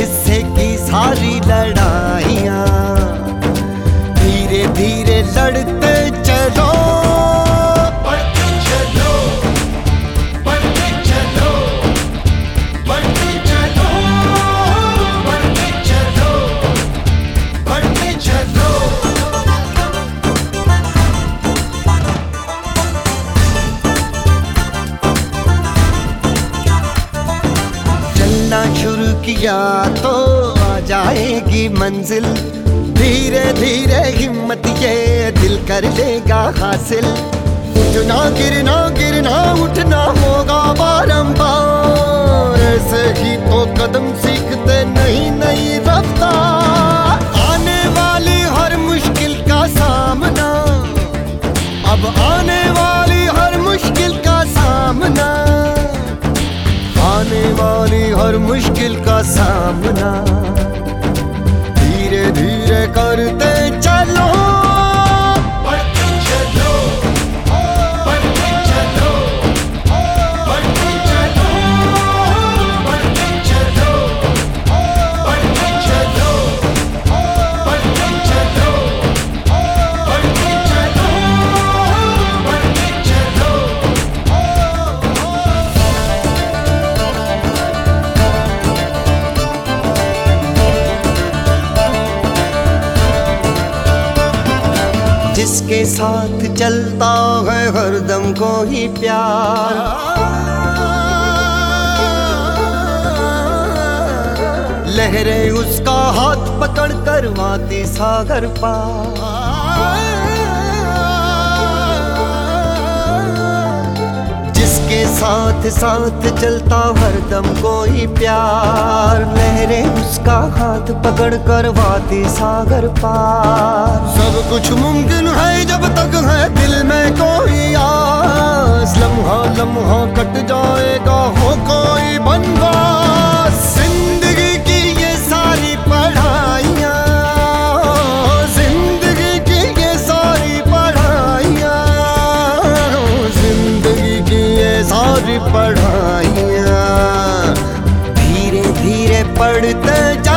हिस्से की सारी लड़ाइयाँ धीरे धीरे लड़ते चलो, बढ़ते चलो, बढ़ते चलो, बढ़ते चलो, बढ़ते चलो, बढ़ते चलो। चलना शुरू किया तो आ जाएगी मंजिल, धीरे धीरे हिम्मत ये दिल कर लेगा हासिल। उठना गिरना गिरना उठना होगा बारंबार, ऐसे ही तो कदम सीखते नई नई रफ्तार। आने वाली हर मुश्किल का सामना, अब आने वाली हर मुश्किल का सामना, आने वाली हर मुश्किल का सामना धीरे धीरे करते चलो, बढ़ते चलो, बढ़ते चलो, बढ़ते चलो, बढ़ते चलो, बढ़ते चलो, बढ़ते चलो, बढ़ते चलो, बढ़ते चलो। जिसके साथ चलता है हरदम कोई प्यार, लहरें उसका हाथ पकड़ कर वाती सागर पार। जिसके साथ साथ चलता हरदम कोई प्यार, लहरें उसका हाथ पकड़ कर वाती सागर पार। सब कुछ मुमकिन है जब तक है दिल में कोई आस, लम्हा लम्हा कट जाएगा हो कोई बनवास। जिंदगी की ये सारी पढ़ाइयाँ, जिंदगी की ये सारी पढ़ाइयाँ, जिंदगी की ये सारी पढ़ाइयाँ धीरे धीरे पढ़ते